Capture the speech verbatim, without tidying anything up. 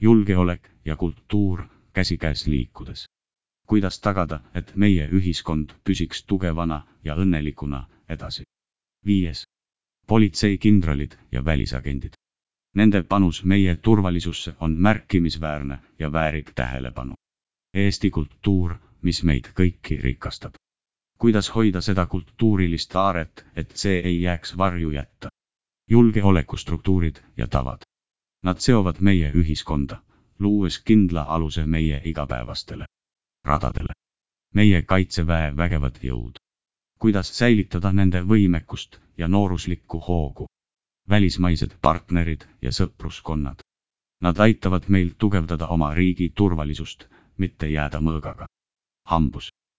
julgeolek ja kultuur käsikäes liikudes. Kuidas tagada, et meie ühiskond püsiks tugevana ja õnnelikuna edasi? Viies. Politseikindralid ja välisagendid. Nende panus meie turvalisusse on märkimisväärne ja väärib tähelepanu. Eesti kultuur, mis meid kõiki rikastab. Kuidas hoida seda kultuurilist aaret, et see ei jääks varju jätta? Julgeolekustruktuurid ja tavad. Nad seovad meie ühiskonda, luues kindla aluse meie igapäevastele radadele. Meie kaitseväe vägevad jõud. Kuidas säilitada nende võimekust ja nooruslikku hoogu? Välismaised partnerid ja sõpruskonnad. Nad aitavad meil tugevdada oma riigi turvalisust, mitte jääda mõõgaga. Hambus.